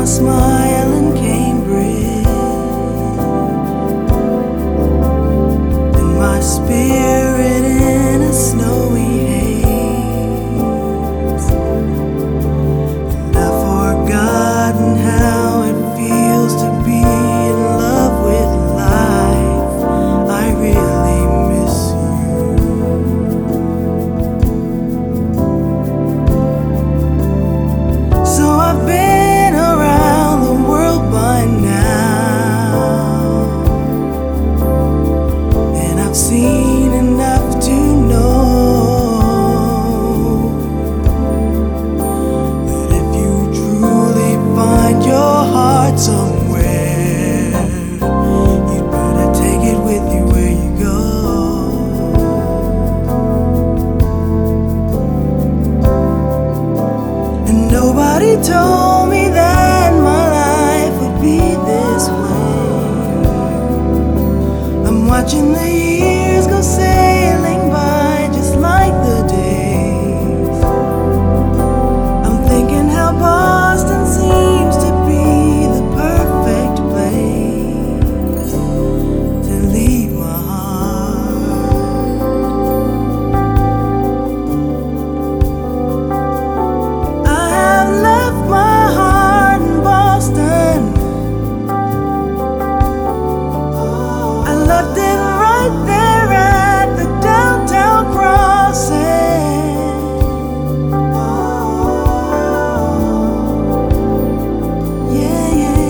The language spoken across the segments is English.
smile in Cambridge, and my spirit in a snowy haze. And I've forgotten how it feels to be in love with life. I really miss you. So I've been around the world by now, and I've seen enough to know that if you truly find your heart somewhere, you'd better take it with you where you go. And nobody told me that my life would be this way. I'm watching the years go sailing by just like the days. I'm thinking how Boston seems to be the perfect place to leave my heart. I have left my heart in Boston. I left it right there at the downtown crossing. Yeah, yeah,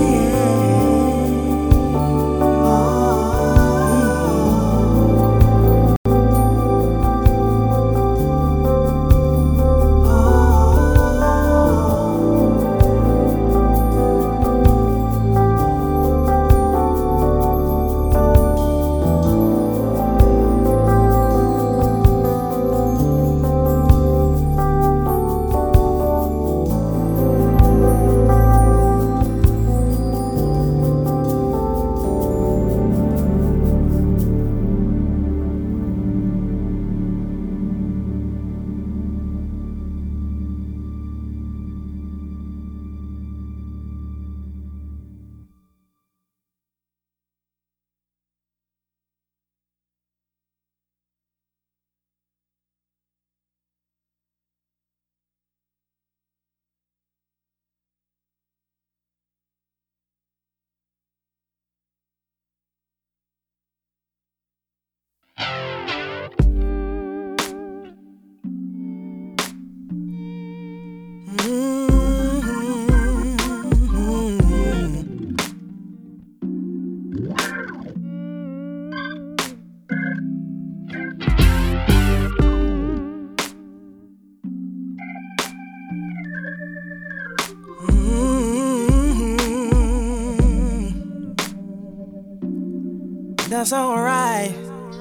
that's alright.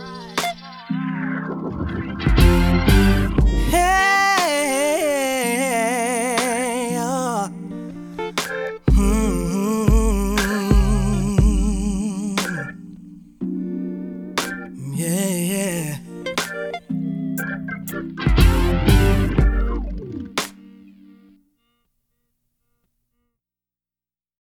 Hey, oh. Yeah, yeah.